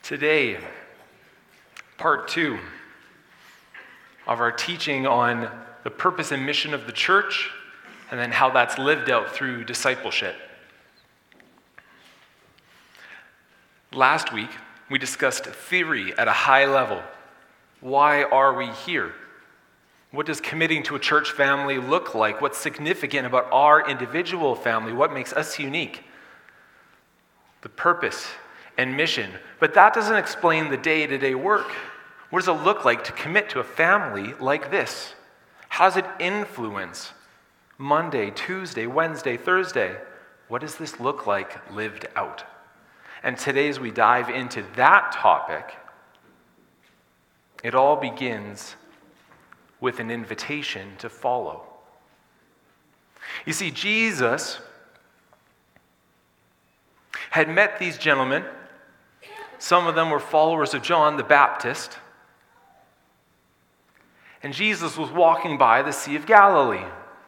Today, part 2 of our teaching on the purpose and mission of the church, and then how that's lived out through discipleship. Last week, we discussed theory at a high level. Why are we here? What does committing to a church family look like? What's significant about our individual family? What makes us unique? The purpose and mission. But that doesn't explain the day-to-day work. What does it look like to commit to a family like this? How does it influence Monday, Tuesday, Wednesday, Thursday? What does this look like lived out? And today, as we dive into that topic, it all begins with an invitation to follow. You see, Jesus had met these gentlemen. Some of them were followers of John the Baptist. And Jesus was walking by the Sea of Galilee.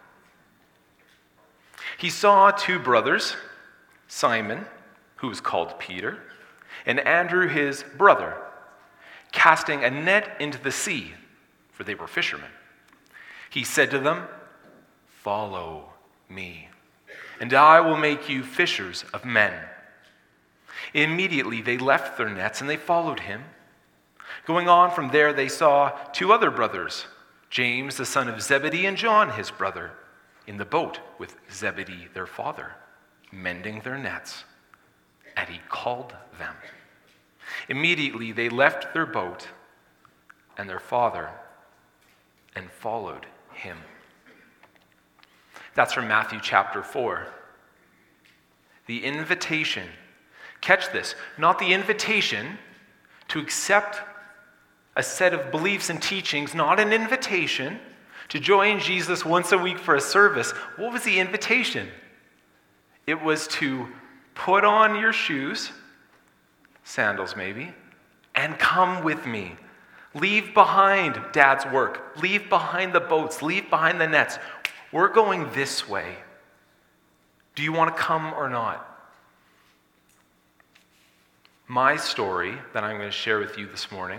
He saw two brothers, Simon, who was called Peter, and Andrew, his brother, casting a net into the sea, for they were fishermen. He said to them, "Follow me, and I will make you fishers of men." Immediately they left their nets and they followed him. Going on from there, they saw two other brothers, James the son of Zebedee and John his brother, in the boat with Zebedee their father, mending their nets. And he called them. Immediately they left their boat and their father and followed him. That's from Matthew chapter 4. The invitation, catch this, not the invitation to accept a set of beliefs and teachings, not an invitation to join Jesus once a week for a service. What was the invitation? It was to put on your shoes, sandals maybe, and come with me. Leave behind Dad's work. Leave behind the boats. Leave behind the nets. We're going this way. Do you want to come or not? My story that I'm going to share with you this morning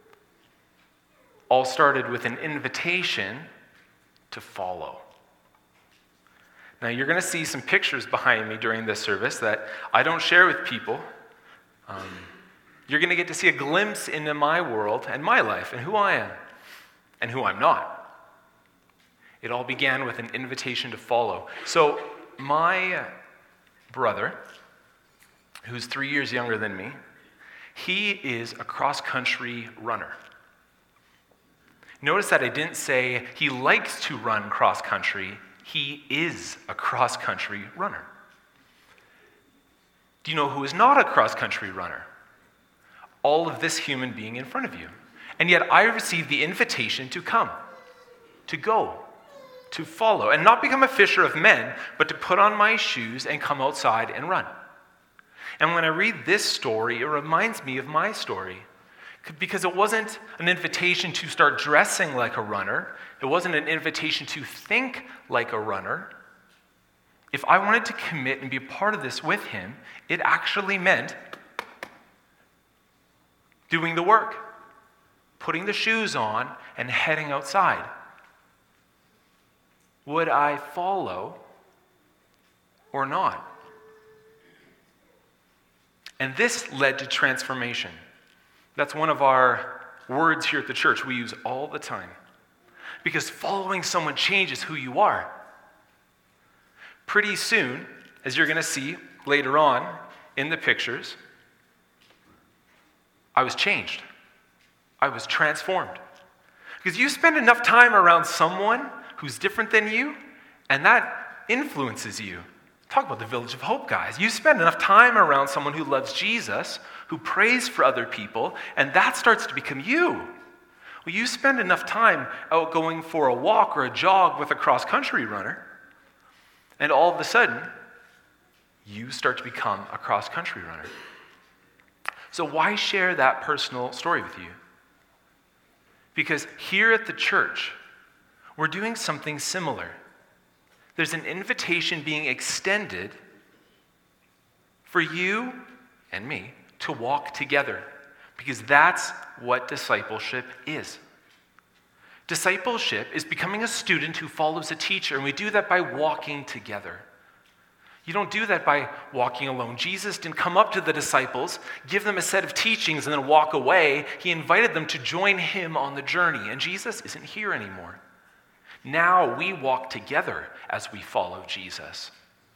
all started with an invitation to follow. Now, you're going to see some pictures behind me during this service that I don't share with people. You're going to get to see a glimpse into my world and my life and who I am and who I'm not. It all began with an invitation to follow. So, my brother, who's 3 years younger than me, he is a cross-country runner. Notice that I didn't say he likes to run cross-country. He is a cross-country runner. Do you know who is not a cross-country runner? All of this human being in front of you. And yet I received the invitation to come, to go, to follow, and not become a fisher of men, but to put on my shoes and come outside and run. And when I read this story, it reminds me of my story. Because it wasn't an invitation to start dressing like a runner. It wasn't an invitation to think like a runner. If I wanted to commit and be a part of this with him, it actually meant doing the work, putting the shoes on, and heading outside. Would I follow or not? And this led to transformation. That's one of our words here at the church we use all the time. Because following someone changes who you are. Pretty soon, as you're going to see later on in the pictures, I was changed. I was transformed. Because you spend enough time around someone who's different than you, and that influences you. Talk about the Village of Hope, guys. You spend enough time around someone who loves Jesus, who prays for other people, and that starts to become you. Well, you spend enough time out going for a walk or a jog with a cross-country runner, and all of a sudden, you start to become a cross-country runner. So why share that personal story with you? Because here at the church, we're doing something similar. There's an invitation being extended for you and me to walk together, Because that's what discipleship is. Discipleship is becoming a student who follows a teacher, and we do that by walking together. You don't do that by walking alone. Jesus didn't come up to the disciples, give them a set of teachings, and then walk away. He invited them to join him on the journey, and Jesus isn't here anymore. Now we walk together as we follow Jesus.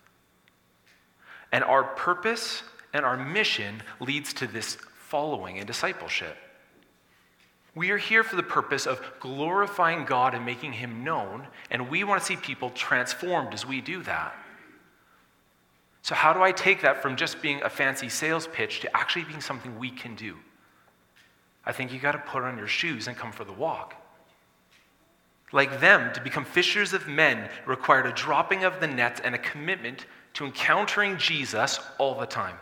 And our purpose and our mission leads to this following and discipleship. We are here for the purpose of glorifying God and making him known, and we want to see people transformed as we do that. So how do I take that from just being a fancy sales pitch to actually being something we can do? I think you got to put on your shoes and come for the walk. Like them, to become fishers of men required a dropping of the nets and a commitment to encountering Jesus all the time.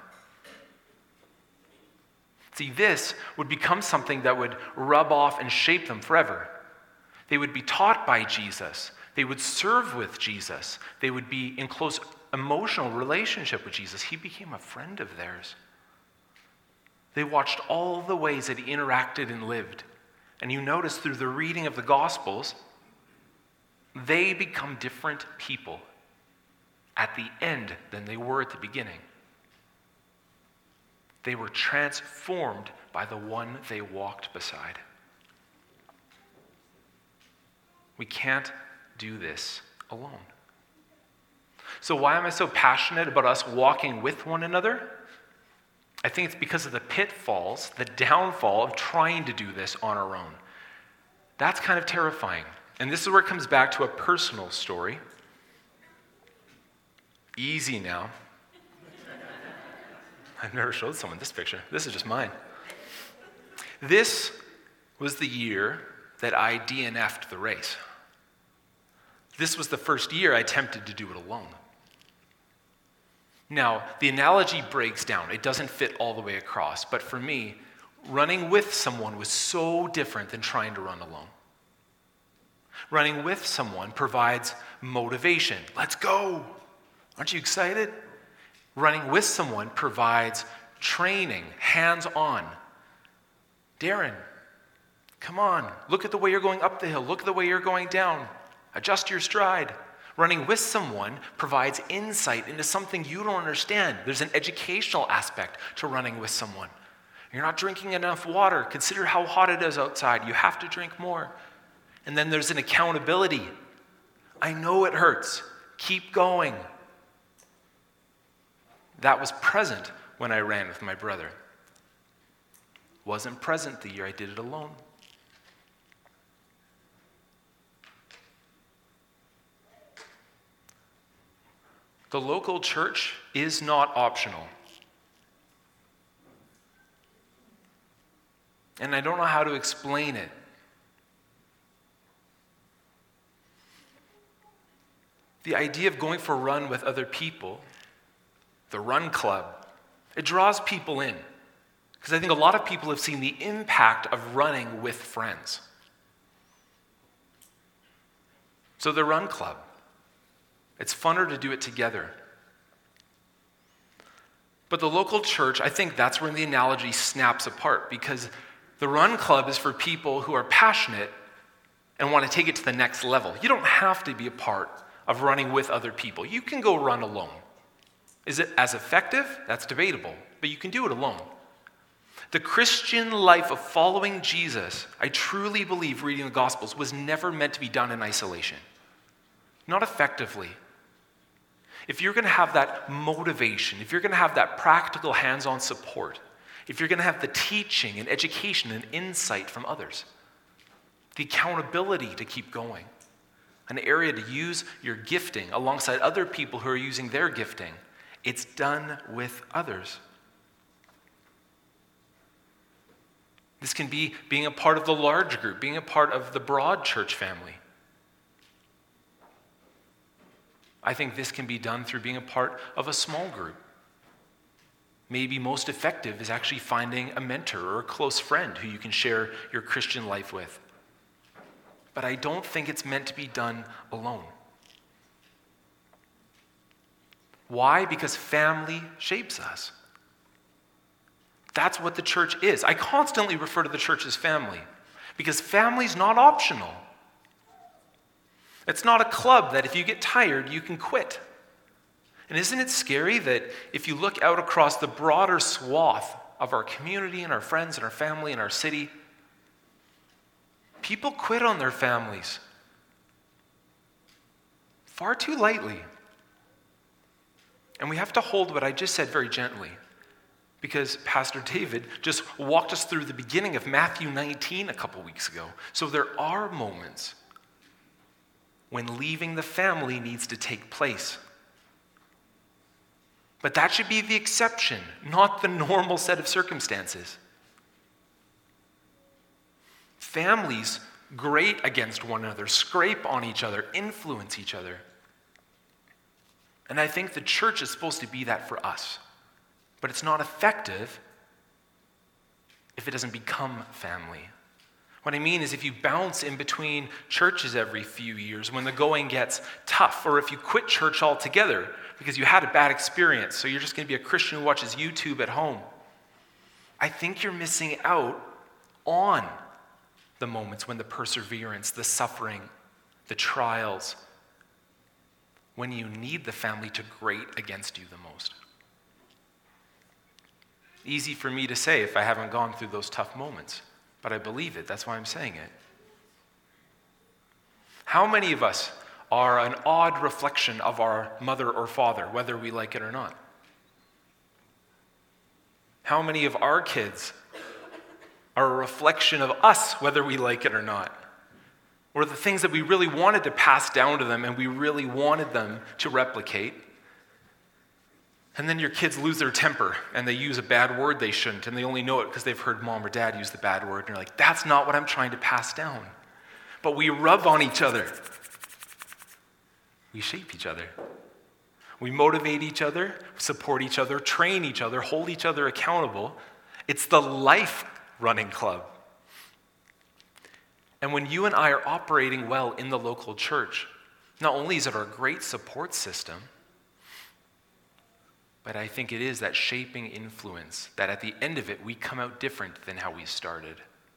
See, this would become something that would rub off and shape them forever. They would be taught by Jesus. They would serve with Jesus. They would be in close emotional relationship with Jesus. He became a friend of theirs. They watched all the ways that he interacted and lived. And you notice through the reading of the Gospels, they become different people at the end than they were at the beginning. They were transformed by the one they walked beside. We can't do this alone. So why am I so passionate about us walking with one another? I think it's because of the pitfalls, the downfall of trying to do this on our own. That's kind of terrifying. And this is where it comes back to a personal story. Easy now. I've never showed someone this picture. This is just mine. This was the year that I DNF'd the race. This was the first year I attempted to do it alone. Now, the analogy breaks down. It doesn't fit all the way across. But for me, running with someone was so different than trying to run alone. Running with someone provides motivation. Let's go. Aren't you excited? Running with someone provides training, hands-on. Darren, come on. Look at the way you're going up the hill. Look at the way you're going down. Adjust your stride. Running with someone provides insight into something you don't understand. There's an educational aspect to running with someone. You're not drinking enough water. Consider how hot it is outside. You have to drink more. And then there's an accountability. I know it hurts. Keep going. That was present when I ran with my brother. Wasn't present the year I did it alone. The local church is not optional. And I don't know how to explain it. The idea of going for a run with other people, the run club, it draws people in. Because I think a lot of people have seen the impact of running with friends. So the run club, it's funner to do it together. But the local church, I think that's where the analogy snaps apart, because the run club is for people who are passionate and want to take it to the next level. You don't have to be a part of running with other people. You can go run alone. Is it as effective? That's debatable, but you can do it alone. The Christian life of following Jesus, I truly believe reading the Gospels, was never meant to be done in isolation. Not effectively. If you're going to have that motivation, if you're going to have that practical hands-on support, if you're going to have the teaching and education and insight from others, the accountability to keep going, an area to use your gifting alongside other people who are using their gifting, it's done with others. This can be being a part of the large group, being a part of the broad church family. I think this can be done through being a part of a small group. Maybe most effective is actually finding a mentor or a close friend who you can share your Christian life with. But I don't think it's meant to be done alone. Why? Because family shapes us. That's what the church is. I constantly refer to the church as family because family's not optional. It's not a club that if you get tired, you can quit. And isn't it scary that if you look out across the broader swath of our community and our friends and our family and our city, people quit on their families far too lightly. And we have to hold what I just said very gently, because Pastor David just walked us through the beginning of Matthew 19 a couple weeks ago. So there are moments when leaving the family needs to take place. But that should be the exception, not the normal set of circumstances. Families grate against one another, scrape on each other, influence each other. And I think the church is supposed to be that for us. But it's not effective if it doesn't become family. What I mean is if you bounce in between churches every few years when the going gets tough, or if you quit church altogether because you had a bad experience, so you're just going to be a Christian who watches YouTube at home, I think you're missing out on the moments when the perseverance, the suffering, the trials, when you need the family to grate against you the most. Easy for me to say if I haven't gone through those tough moments, but I believe it. That's why I'm saying it. How many of us are an odd reflection of our mother or father, whether we like it or not? How many of our kids are a reflection of us, whether we like it or not? Or the things that we really wanted to pass down to them and we really wanted them to replicate. And then your kids lose their temper and they use a bad word they shouldn't, and they only know it because they've heard mom or dad use the bad word, and you're like, that's not what I'm trying to pass down. But we rub on each other. We shape each other. We motivate each other, support each other, train each other, hold each other accountable. It's the life running club. And when you and I are operating well in the local church, not only is it our great support system, but I think it is that shaping influence that at the end of it, we come out different than how we started.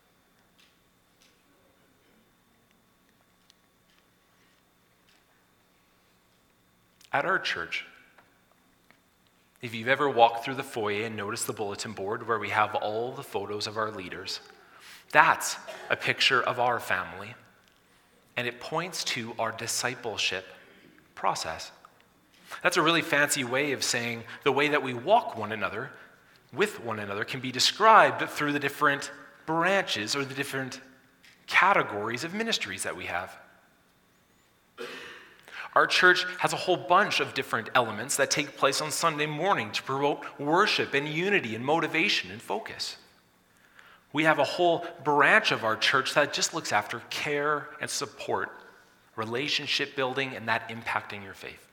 At our church, if you've ever walked through the foyer and noticed the bulletin board where we have all the photos of our leaders, that's a picture of our family, and it points to our discipleship process. That's a really fancy way of saying the way that we walk one another, with one another, can be described through the different branches or the different categories of ministries that we have. Our church has a whole bunch of different elements that take place on Sunday morning to promote worship and unity and motivation and focus. We have a whole branch of our church that just looks after care and support, relationship building, and that impacting your faith.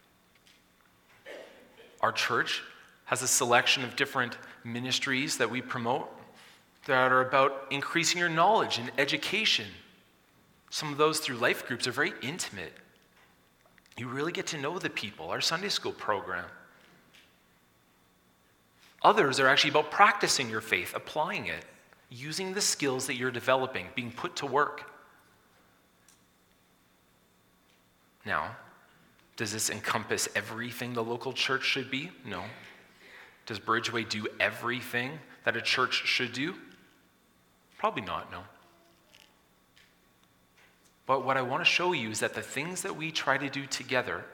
Our church has a selection of different ministries that we promote that are about increasing your knowledge and education. Some of those through life groups are very intimate. You really get to know the people, our Sunday school program. Others are actually about practicing your faith, applying it, using the skills that you're developing, being put to work. Now, does this encompass everything the local church should be? No. Does Bridgeway do everything that a church should do? Probably not, no. But what I want to show you is that the things that we try to do together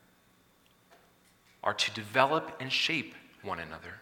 are to develop and shape one another.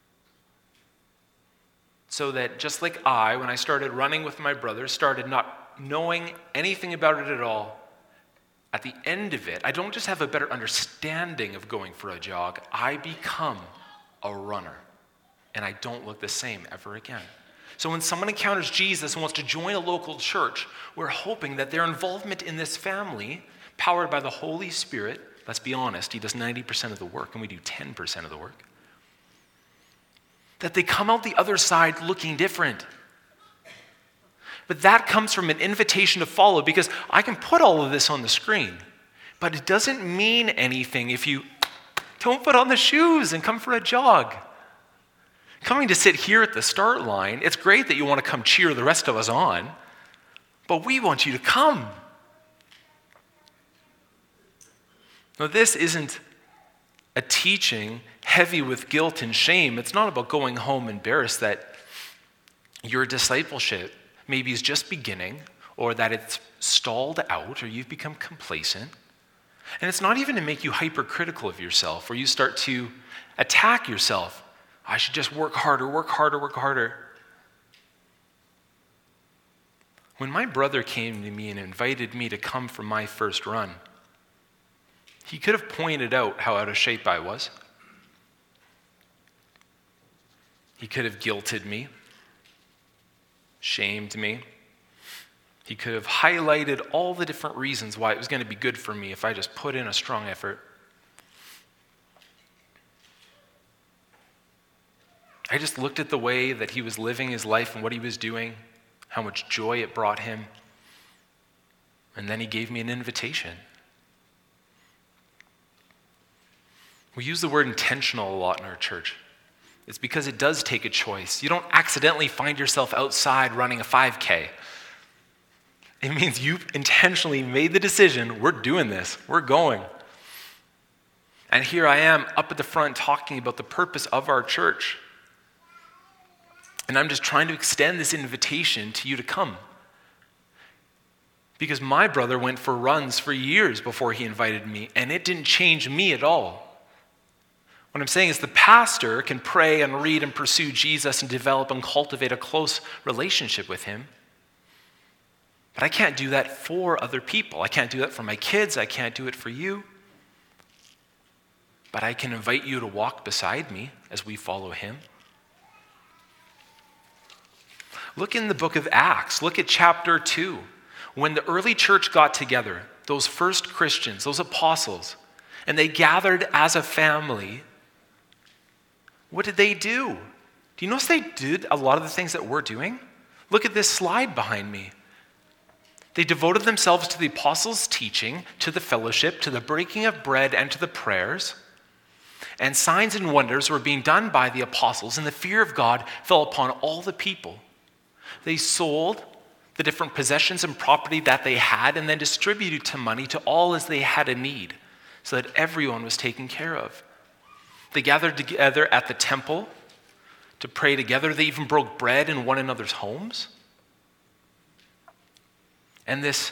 So that just like I, when I started running with my brothers, started not knowing anything about it at all, at the end of it, I don't just have a better understanding of going for a jog, I become a runner. And I don't look the same ever again. So when someone encounters Jesus and wants to join a local church, we're hoping that their involvement in this family, powered by the Holy Spirit, let's be honest, he does 90% of the work and we do 10% of the work, that they come out the other side looking different. But that comes from an invitation to follow, because I can put all of this on the screen, but it doesn't mean anything if you don't put on the shoes and come for a jog. coming to sit here at the start line, it's great that you want to come cheer the rest of us on, but we want you to come. Now, this isn't a teaching heavy with guilt and shame. It's not about going home embarrassed that your discipleship maybe is just beginning, or that it's stalled out, or you've become complacent. And it's not even to make you hypercritical of yourself, or you start to attack yourself. I should just work harder, work harder, work harder. When my brother came to me and invited me to come for my first run, he could have pointed out how out of shape I was. He could have guilted me, shamed me. He could have highlighted all the different reasons why it was going to be good for me if I just put in a strong effort. I just looked at the way that he was living his life and what he was doing, how much joy it brought him, and then he gave me an invitation. We use the word intentional a lot in our church. It's because it does take a choice. You don't accidentally find yourself outside running a 5K. It means you intentionally made the decision, we're doing this, we're going. And here I am up at the front talking about the purpose of our church. And I'm just trying to extend this invitation to you to come. Because my brother went for runs for years before he invited me, and it didn't change me at all. What I'm saying is the pastor can pray and read and pursue Jesus and develop and cultivate a close relationship with him. But I can't do that for other people. I can't do that for my kids. I can't do it for you. But I can invite you to walk beside me as we follow him. Look in the book of Acts. Look at chapter 2. When the early church got together, those first Christians, those apostles, and they gathered as a family, what did they do? Do you notice they did a lot of the things that we're doing? Look at this slide behind me. They devoted themselves to the apostles' teaching, to the fellowship, to the breaking of bread, and to the prayers. And signs and wonders were being done by the apostles, and the fear of God fell upon all the people. They sold the different possessions and property that they had and then distributed to money to all as they had a need, so that everyone was taken care of. They gathered together at the temple to pray together. They even broke bread in one another's homes. And this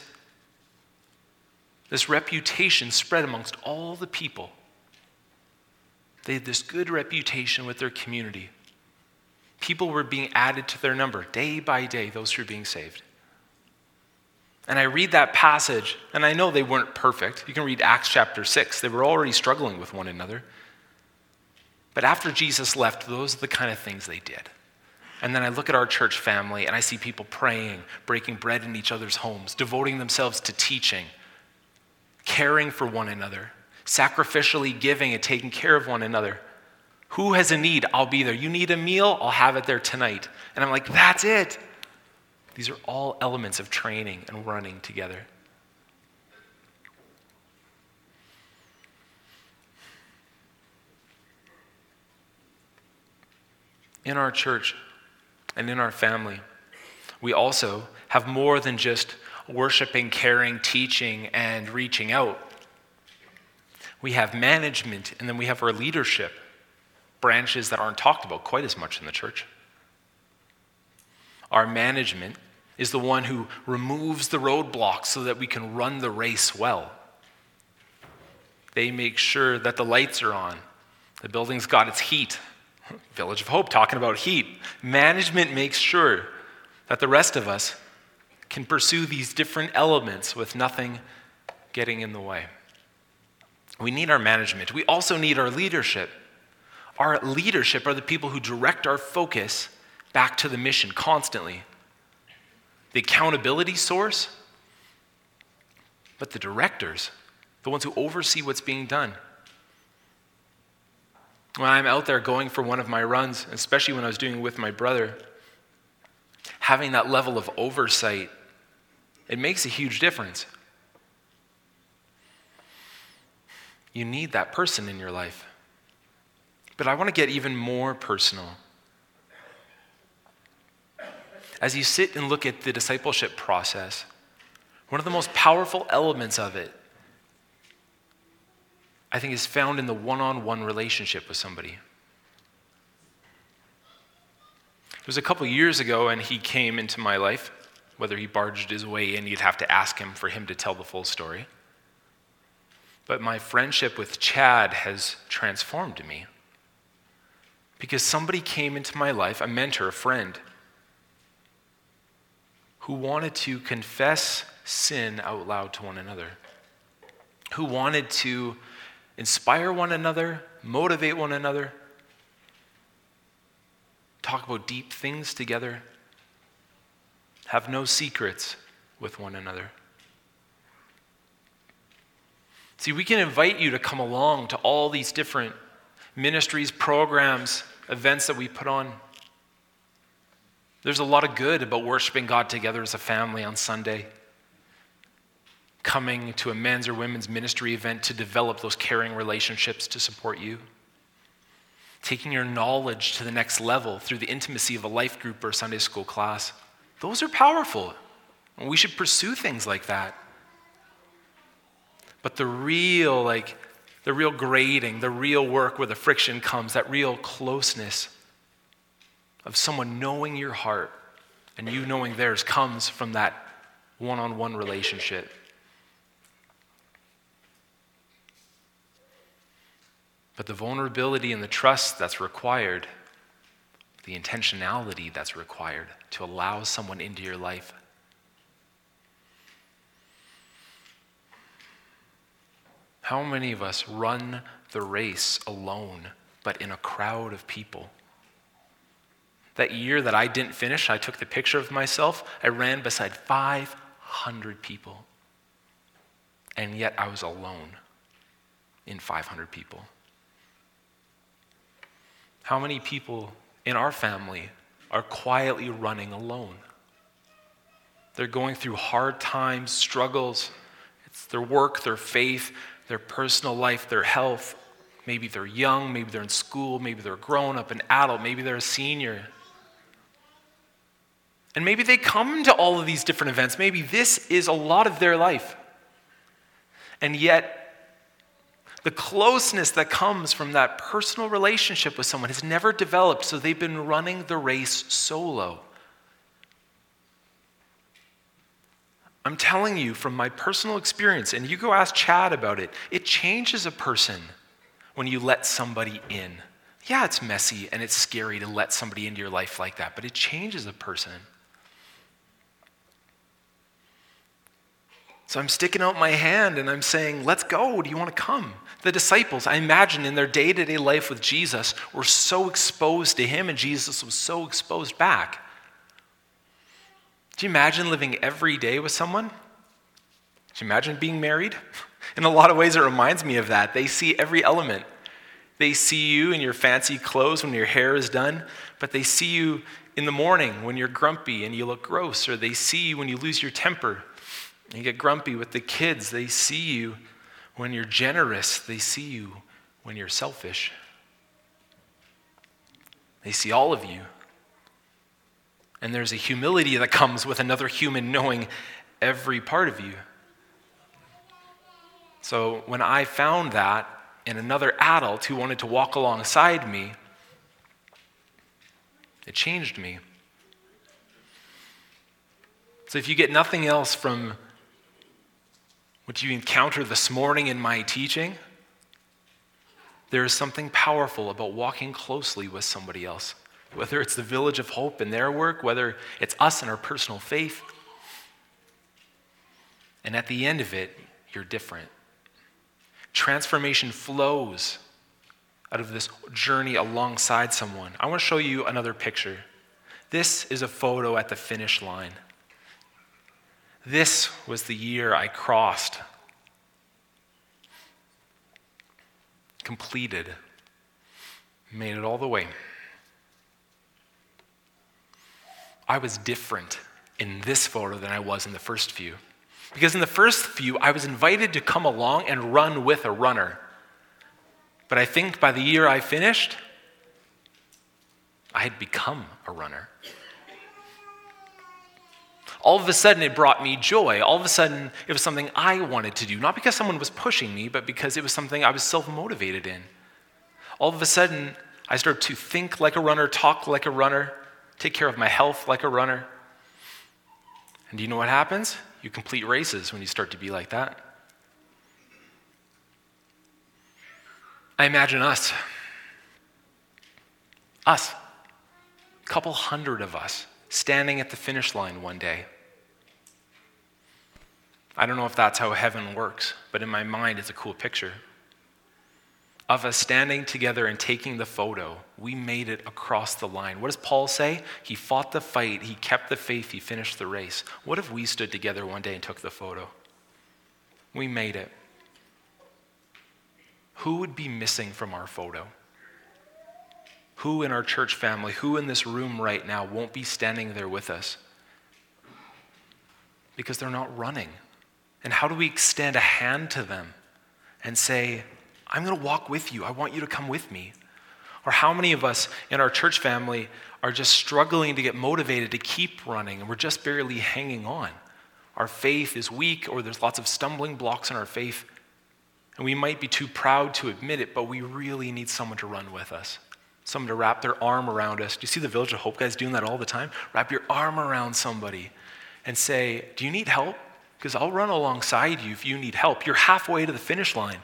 reputation spread amongst all the people. They had this good reputation with their community. People were being added to their number day by day, those who were being saved. And I read that passage, and I know they weren't perfect. You can read Acts chapter 6. They were already struggling with one another. But after Jesus left, those are the kind of things they did. And then I look at our church family, and I see people praying, breaking bread in each other's homes, devoting themselves to teaching, caring for one another, sacrificially giving and taking care of one another. Who has a need? I'll be there. You need a meal? I'll have it there tonight. And I'm like, that's it. These are all elements of training and running together. In our church and in our family, we also have more than just worshiping, caring, teaching, and reaching out. We have management, and then we have our leadership, branches that aren't talked about quite as much in the church. Our management is the one who removes the roadblocks so that we can run the race well. They make sure that the lights are on. The building's got its heat. Village of Hope talking about heat. Management makes sure that the rest of us can pursue these different elements with nothing getting in the way. We need our management. We also need our leadership. Our leadership are the people who direct our focus back to the mission constantly. The accountability source, but the directors, the ones who oversee what's being done. When I'm out there going for one of my runs, especially when I was doing it with my brother, having that level of oversight, it makes a huge difference. You need that person in your life. But I want to get even more personal. as you sit and look at the discipleship process, one of the most powerful elements of it, I think, is found in the one-on-one relationship with somebody. It was a couple years ago, and he came into my life. Whether he barged his way in, you'd have to ask him for him to tell the full story. But my friendship with Chad has transformed me because somebody came into my life, a mentor, a friend, who wanted to confess sin out loud to one another, who wanted to inspire one another, motivate one another, talk about deep things together, have no secrets with one another. See, we can invite you to come along to all these different ministries, programs, events that we put on. There's a lot of good about worshiping God together as a family on Sunday, coming to a men's or women's ministry event to develop those caring relationships to support you, taking your knowledge to the next level through the intimacy of a life group or a Sunday school class. Those are powerful, and we should pursue things like that. But the real grading, the real work where the friction comes, that real closeness of someone knowing your heart and you knowing theirs, comes from that one-on-one relationship. But the vulnerability and the trust that's required, the intentionality that's required to allow someone into your life. How many of us run the race alone, but in a crowd of people? That year that I didn't finish, I took the picture of myself, I ran beside 500 people. And yet I was alone in 500 people. How many people in our family are quietly running alone? They're going through hard times, struggles. It's their work, their faith, their personal life, their health. Maybe they're young, maybe they're in school, maybe they're grown up, an adult, maybe they're a senior. And maybe they come to all of these different events. Maybe this is a lot of their life. And yet, the closeness that comes from that personal relationship with someone has never developed, so they've been running the race solo. I'm telling you from my personal experience, and you go ask Chad about it, it changes a person when you let somebody in. Yeah, it's messy and it's scary to let somebody into your life like that, but it changes a person. So I'm sticking out my hand and I'm saying, let's go. Do you want to come? The disciples, I imagine in their day-to-day life with Jesus, were so exposed to him and Jesus was so exposed back. Do you imagine living every day with someone? Do you imagine being married? In a lot of ways, it reminds me of that. They see every element. They see you in your fancy clothes when your hair is done, but they see you in the morning when you're grumpy and you look gross, or they see you when you lose your temper and you get grumpy with the kids. They see you when you're generous. They see you when you're selfish. They see all of you. And there's a humility that comes with another human knowing every part of you. So when I found that in another adult who wanted to walk alongside me, it changed me. So if you get nothing else from what you encountered this morning in my teaching, there is something powerful about walking closely with somebody else. Whether it's the Village of Hope in their work, whether it's us in our personal faith. And at the end of it, you're different. Transformation flows out of this journey alongside someone. I want to show you another picture. This is a photo at the finish line. This was the year I crossed, completed, made it all the way. I was different in this photo than I was in the first few. Because in the first few, I was invited to come along and run with a runner. But I think by the year I finished, I had become a runner. All of a sudden, it brought me joy. All of a sudden, it was something I wanted to do, not because someone was pushing me, but because it was something I was self-motivated in. All of a sudden, I started to think like a runner, talk like a runner, take care of my health like a runner. And do you know what happens? You complete races when you start to be like that. I imagine us, a couple hundred of us, standing at the finish line one day. I don't know if that's how heaven works, but in my mind, it's a cool picture of us standing together and taking the photo. We made it across the line. What does Paul say? He fought the fight, he kept the faith, he finished the race. What if we stood together one day and took the photo? We made it. Who would be missing from our photo? Who in our church family, who in this room right now won't be standing there with us? Because they're not running. And how do we extend a hand to them and say, I'm going to walk with you. I want you to come with me. Or how many of us in our church family are just struggling to get motivated to keep running and we're just barely hanging on? Our faith is weak, or there's lots of stumbling blocks in our faith, and we might be too proud to admit it, but we really need someone to run with us, someone to wrap their arm around us. Do you see the Village of Hope guys doing that all the time? Wrap your arm around somebody and say, do you need help? Because I'll run alongside you if you need help. You're halfway to the finish line.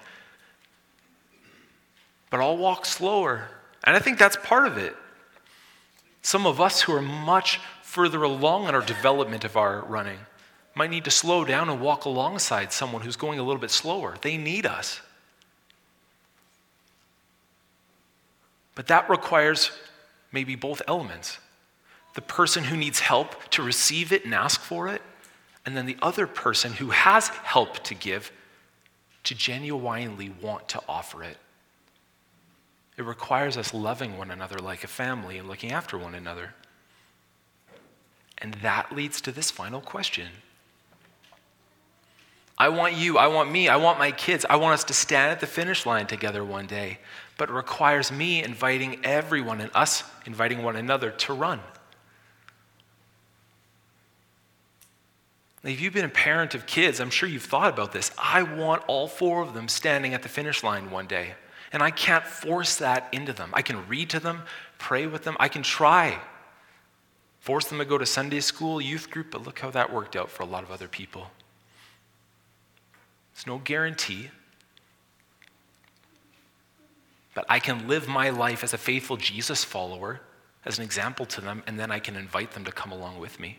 But I'll walk slower. And I think that's part of it. Some of us who are much further along in our development of our running might need to slow down and walk alongside someone who's going a little bit slower. They need us. But that requires maybe both elements. The person who needs help to receive it and ask for it, and then the other person who has help to give to genuinely want to offer it. It requires us loving one another like a family and looking after one another. And that leads to this final question. I want you, I want me, I want my kids, I want us to stand at the finish line together one day, but it requires me inviting everyone and us inviting one another to run. If you've been a parent of kids, I'm sure you've thought about this. I want all four of them standing at the finish line one day. And I can't force that into them. I can read to them, pray with them. I can try. Force them to go to Sunday school, youth group, but look how that worked out for a lot of other people. There's no guarantee. But I can live my life as a faithful Jesus follower, as an example to them, and then I can invite them to come along with me.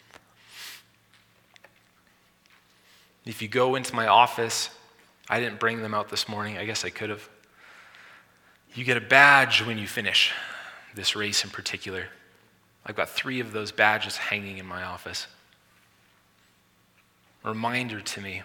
If you go into my office, I didn't bring them out this morning. I guess I could have. You get a badge when you finish this race in particular. I've got 3 of those badges hanging in my office. A reminder to me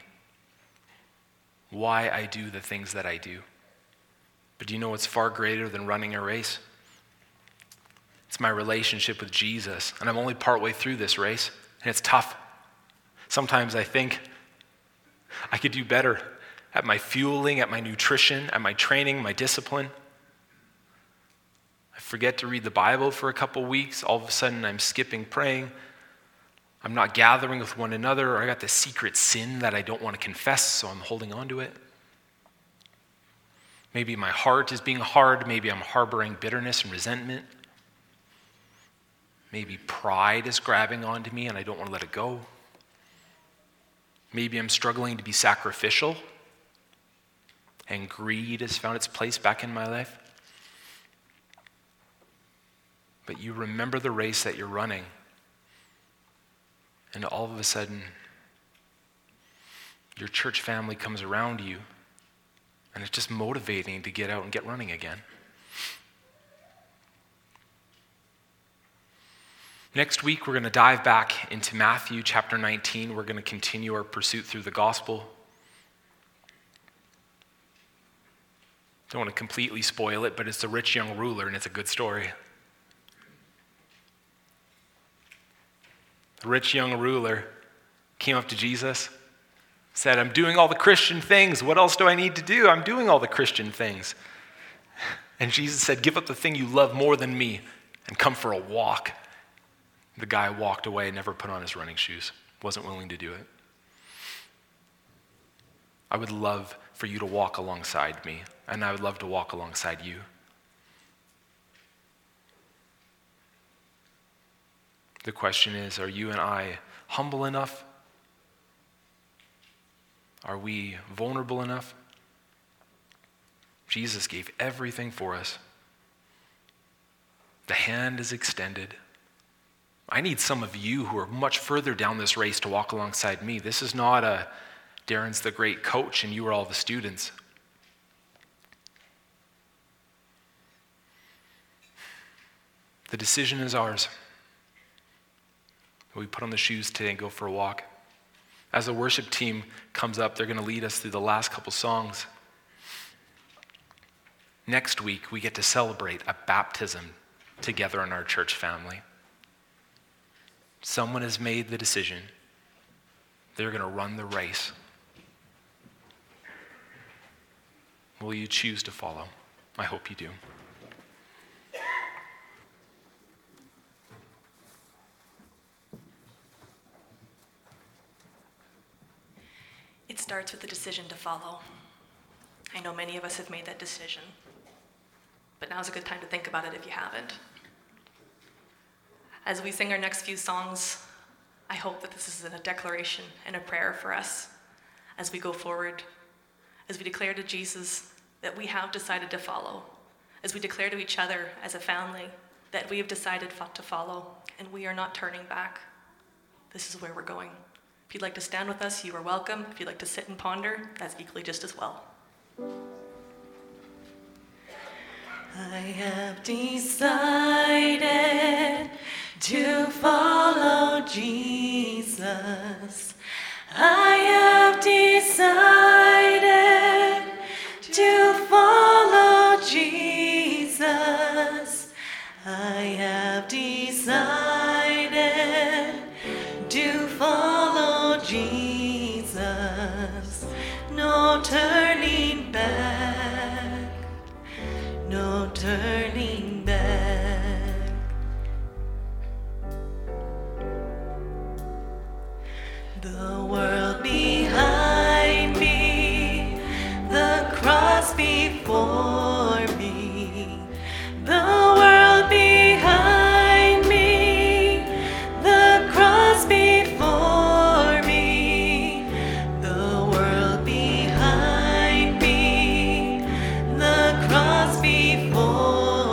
why I do the things that I do. But do you know what's far greater than running a race? It's my relationship with Jesus. And I'm only partway through this race, and it's tough. Sometimes I think I could do better at my fueling, at my nutrition, at my training, my discipline. I forget to read the Bible for a couple weeks. All of a sudden, I'm skipping praying. I'm not gathering with one another, or I got this secret sin that I don't want to confess, so I'm holding on to it. Maybe my heart is being hard. Maybe I'm harboring bitterness and resentment. Maybe pride is grabbing onto me and I don't want to let it go. Maybe I'm struggling to be sacrificial and greed has found its place back in my life. But you remember the race that you're running, and all of a sudden, your church family comes around you, and it's just motivating to get out and get running again. Next week, we're going to dive back into Matthew chapter 19. We're going to continue our pursuit through the gospel. Don't want to completely spoil it, but it's the rich young ruler, and it's a good story. The rich young ruler came up to Jesus, said, I'm doing all the Christian things. What else do I need to do? I'm doing all the Christian things. And Jesus said, give up the thing you love more than me and come for a walk. The guy walked away, never put on his running shoes, wasn't willing to do it. I would love for you to walk alongside me, and I would love to walk alongside you. The question is, are you and I humble enough? Are we vulnerable enough? Jesus gave everything for us. The hand is extended. I need some of you who are much further down this race to walk alongside me. This is not a Darren's the great coach and you are all the students. The decision is ours. We put on the shoes today and go for a walk. As the worship team comes up, they're going to lead us through the last couple songs. Next week, we get to celebrate a baptism together in our church family. Someone has made the decision. They're going to run the race. Will you choose to follow? I hope you do. It starts with the decision to follow. I know many of us have made that decision, but now's a good time to think about it if you haven't. As we sing our next few songs, I hope that this is a declaration and a prayer for us as we go forward, as we declare to Jesus that we have decided to follow, as we declare to each other as a family that we have decided to follow, and we are not turning back. This is where we're going. If you'd like to stand with us, you are welcome. If you'd like to sit and ponder, that's equally just as well. I have decided to follow Jesus. I have decided to follow Jesus. I have decided to follow Jesus. No turning back. No turning back. The world behind me, the cross before me, the world behind me, the cross before me, the world behind me, the cross before me.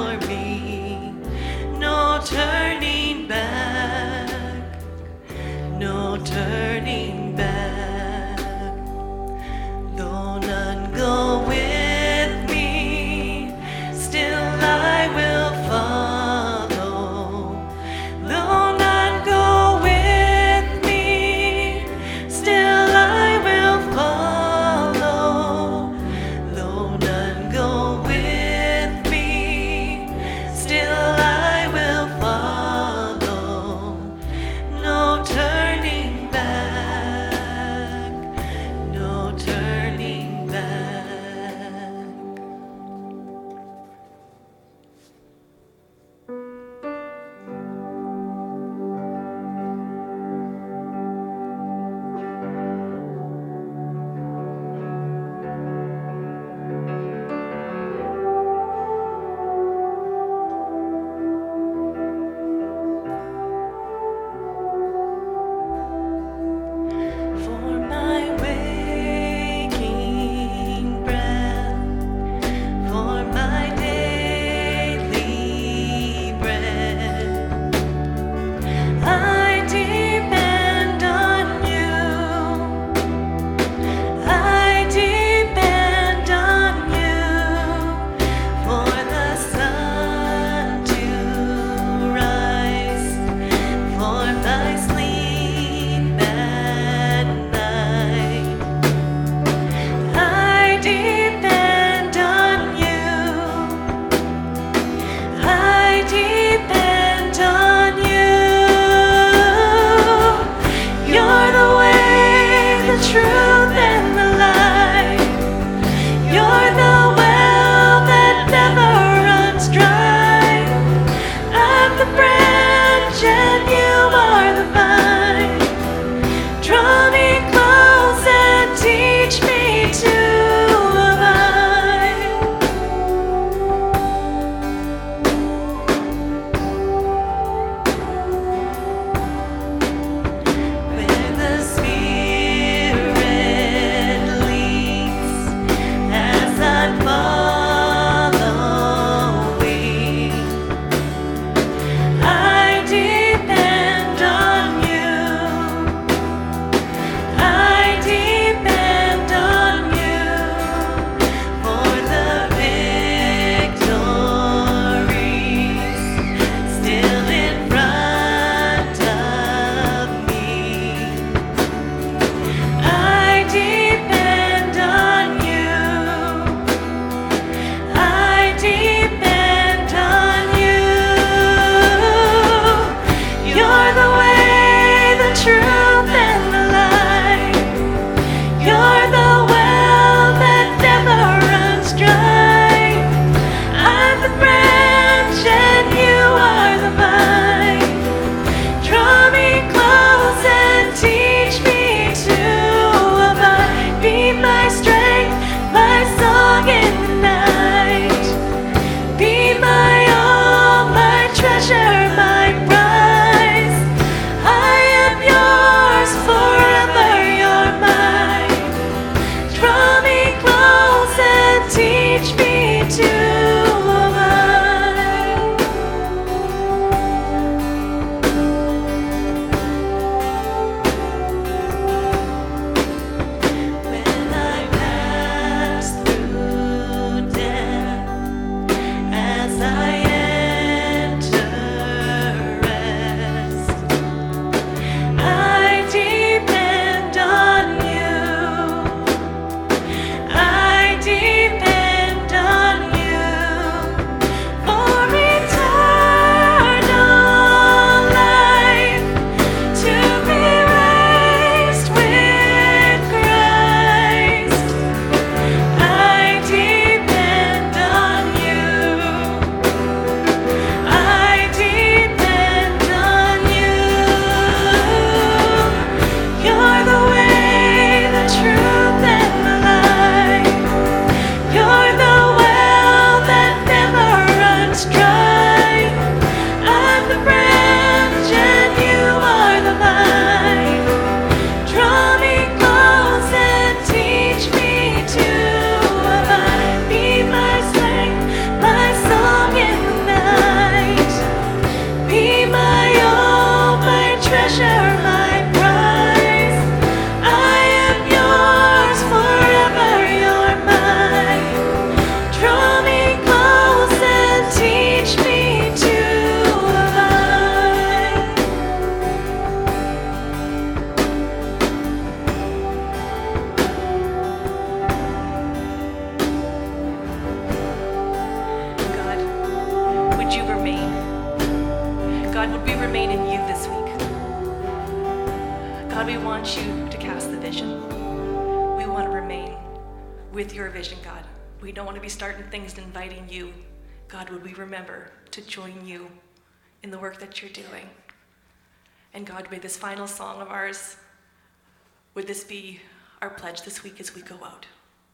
we remain in you this week? God, we want you to cast the vision. We want to remain with your vision, God. We don't want to be starting things and inviting you. God, would we remember to join you in the work that you're doing? And God, may this final song of ours, would this be our pledge this week as we go out?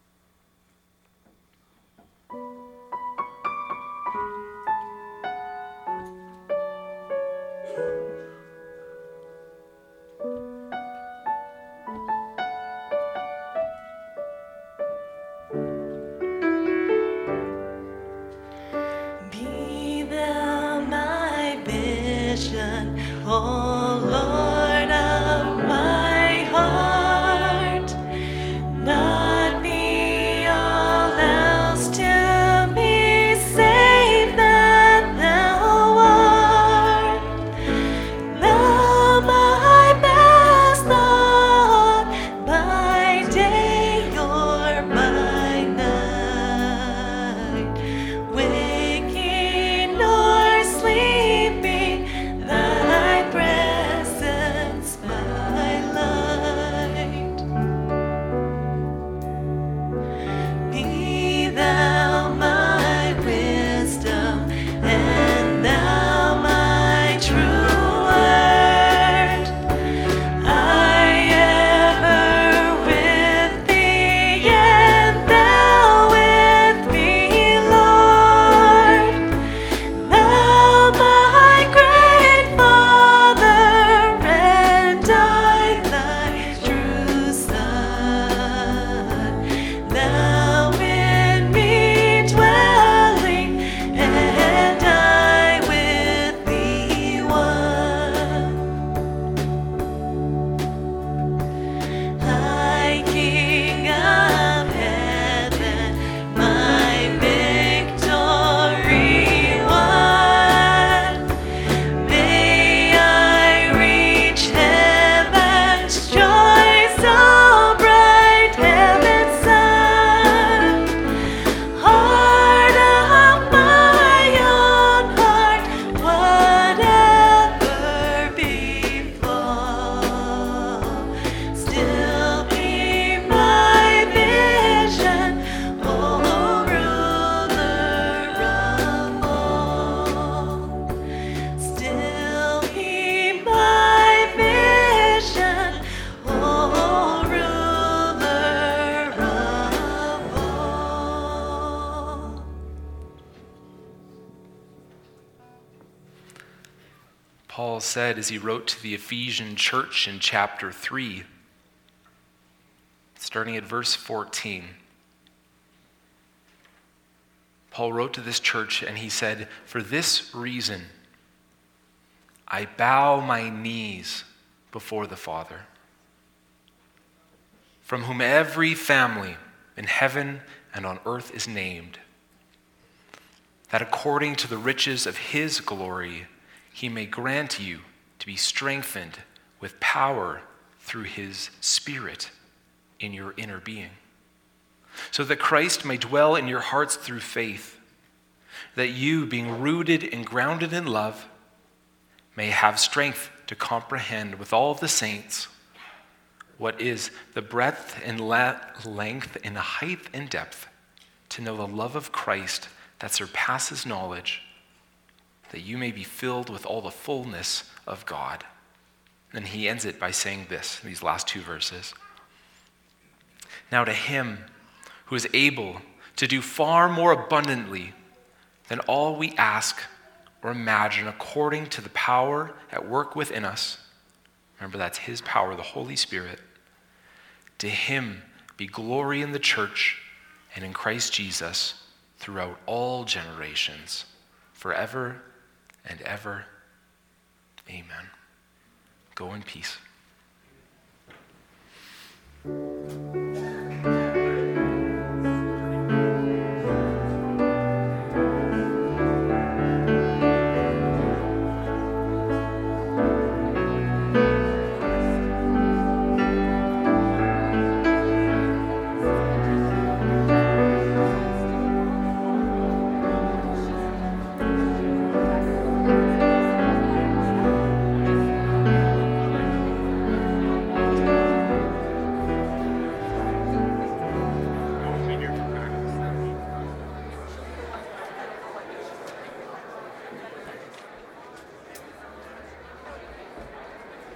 Be thou my vision, O Lord of my heart. Not me, all else to me, save that thou art. Thou my best thought, by day or by night, waking or sleeping, thy presence my light. Be thou my wisdom, and thou my true word. I ever with thee, and thou with me, Lord. Thou my great Father, and I thy true Son. Thou in me dwelling, and I with thee one. High King of heaven, my victory won. May I reach heaven's joy, so bright, heaven's sun. Heart of my own heart, whatever befall, still be my vision, O ruler of all. Still be my vision, O ruler of all. Paul said as he wrote to the Ephesian church in chapter 3, starting at verse 14. Paul wrote to this church and he said, "For this reason, I bow my knees before the Father, from whom every family in heaven and on earth is named, that according to the riches of his glory, he may grant you to be strengthened with power through his Spirit in your inner being, so that Christ may dwell in your hearts through faith, that you, being rooted and grounded in love, may have strength to comprehend with all the saints what is the breadth and length and height and depth, to know the love of Christ that surpasses knowledge, that you may be filled with all the fullness of God." And he ends it by saying this, these last two verses. "Now to him who is able to do far more abundantly than all we ask or imagine, according to the power at work within us," remember that's his power, the Holy Spirit, "to him be glory in the church and in Christ Jesus throughout all generations, forever and ever. Amen." Go in peace.